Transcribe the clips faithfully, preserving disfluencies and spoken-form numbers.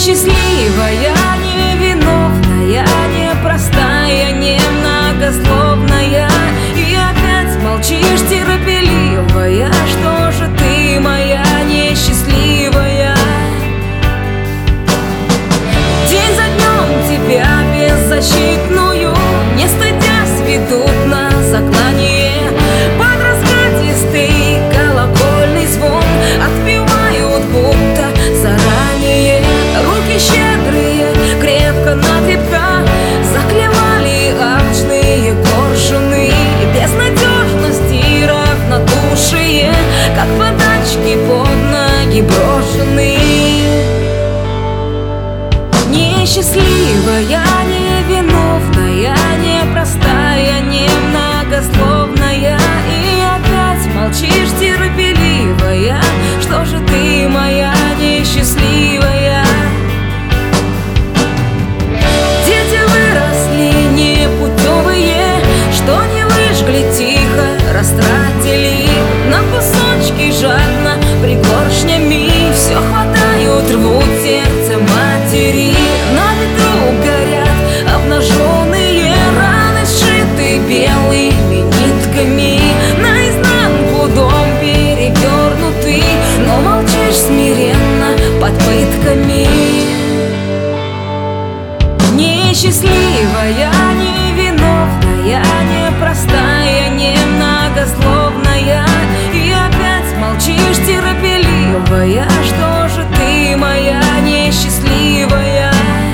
Несчастливая, невиновная, непростая, немногословная, и опять молчишь, терпеливая. Что же ты, моя несчастливая? День за днем тебя беззащитную, не стыдясь, ведут на заклание. Под раскатистый колокольный звон отпевают будто заранее. Руки щедрые, крепко-накрепко заклевали алчные коршуны. Безнадежность и равнодушие, как подачки под ноги брошены. Несчастливая, невиновная, непростая, немногословная, и опять молчишь, терпеливая. Что же ты, моя несчастливая? Дети выросли непутевые, что не выжгли, тихо растратили на кусочки жадно пригоршнями. Все хватают, рвут сердце матери. На ветру горят обнаженные раны, сшиты белыми нитками. Наизнанку дом перевернутый, но молчишь смиренно под пытками. Несчастливая, невиновная, непростая, немногословная, и опять молчишь, терпеливая. Что же ты, моя несчастливая?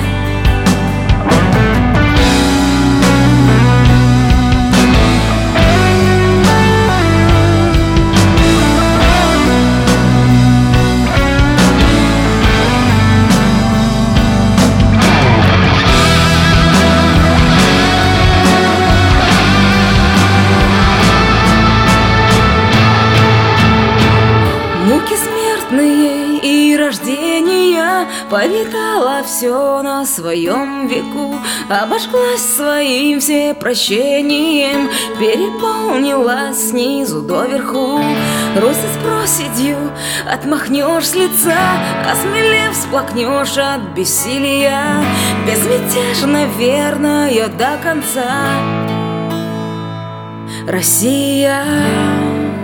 Муки смертные и рождения, повидала все на своем веку. Обожглась своим всепрощением, переполнилась снизу доверху. Русы с проседью отмахнешь с лица, осмелев всплакнешь от бессилия. Безмятежно верная до конца Россия.